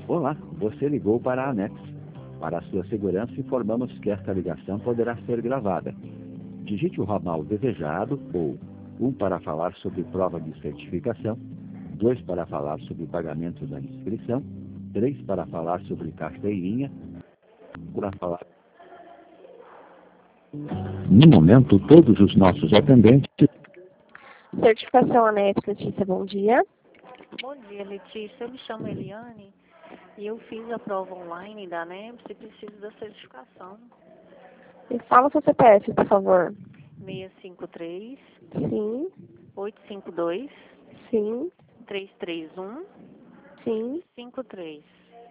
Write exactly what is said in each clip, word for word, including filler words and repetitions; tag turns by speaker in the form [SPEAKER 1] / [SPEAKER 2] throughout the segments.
[SPEAKER 1] Olá, você ligou para a ANEX. Para a sua segurança, informamos que esta ligação poderá ser gravada. Digite o ramal desejado ou um para falar sobre prova de certificação, dois para falar sobre pagamento da inscrição, três para falar sobre carteirinha, para falar... No momento, todos os nossos atendentes...
[SPEAKER 2] Certificação ANEX, Letícia, bom dia.
[SPEAKER 3] Bom dia, Letícia. Eu me chamo Eliane e eu fiz a prova online da ANEPS e preciso da certificação.
[SPEAKER 2] Me fala o seu C P F, por favor.
[SPEAKER 3] seis cinco três,
[SPEAKER 2] Sim,
[SPEAKER 3] oito cinco dois,
[SPEAKER 2] sim,
[SPEAKER 3] três três um,
[SPEAKER 2] sim.
[SPEAKER 3] cinco três.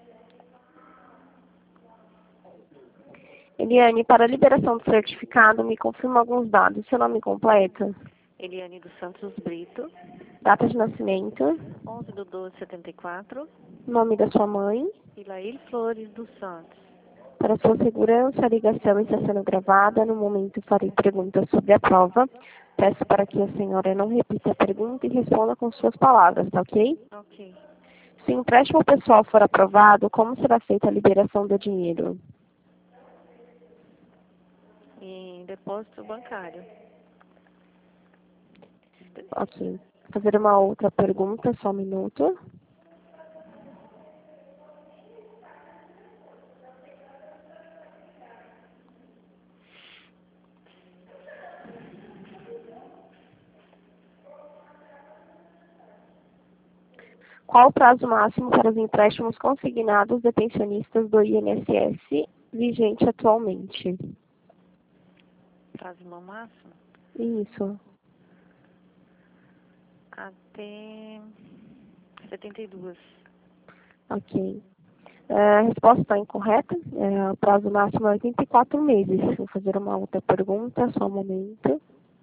[SPEAKER 2] Eliane, para a liberação do certificado, me confirma alguns dados. Seu nome completo,
[SPEAKER 3] Eliane dos Santos Brito,
[SPEAKER 2] data de nascimento,
[SPEAKER 3] onze de doze de setenta e quatro,
[SPEAKER 2] nome da sua mãe.
[SPEAKER 3] Ilair Flores dos Santos.
[SPEAKER 2] Para sua segurança, a ligação está sendo gravada. No momento, farei perguntas sobre a prova. Peço para que a senhora não repita a pergunta e responda com suas palavras, tá ok?
[SPEAKER 3] Ok.
[SPEAKER 2] Se o empréstimo pessoal for aprovado, como será feita a liberação do dinheiro?
[SPEAKER 3] Em depósito bancário.
[SPEAKER 2] Ok. Vou fazer uma outra pergunta, só um minuto. Qual o prazo máximo para os empréstimos consignados de pensionistas do I N S S vigente atualmente?
[SPEAKER 3] Prazo máximo?
[SPEAKER 2] Isso.
[SPEAKER 3] Até setenta e dois.
[SPEAKER 2] Ok. É, a resposta está incorreta. É, o prazo máximo é oitenta e quatro meses. Vou fazer uma outra pergunta, só um momento.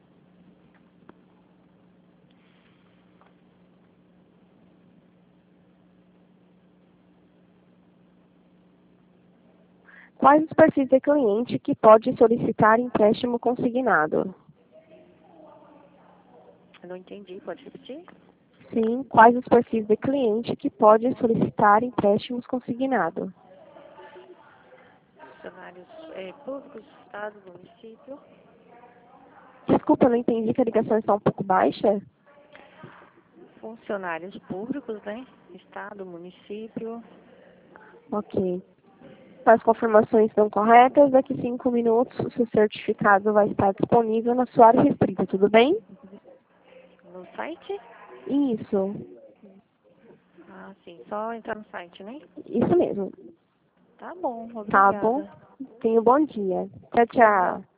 [SPEAKER 2] Quais os perfis de cliente que pode solicitar empréstimo consignado?
[SPEAKER 3] Eu não entendi, pode repetir?
[SPEAKER 2] Sim, quais os perfis de cliente que pode solicitar empréstimos consignado?
[SPEAKER 3] Funcionários é, públicos, Estado, município.
[SPEAKER 2] Desculpa, eu não entendi que a ligação está um pouco baixa.
[SPEAKER 3] Funcionários públicos, né? Estado, município.
[SPEAKER 2] Ok. As confirmações estão corretas. Daqui cinco minutos, o seu certificado vai estar disponível na sua área restrita, tudo bem?
[SPEAKER 3] No site?
[SPEAKER 2] Isso.
[SPEAKER 3] Ah, sim. Só entrar no site, né?
[SPEAKER 2] Isso mesmo.
[SPEAKER 3] Tá bom,
[SPEAKER 2] Tá
[SPEAKER 3] obrigada.
[SPEAKER 2] bom? Tenha um bom dia. Tchau, tchau.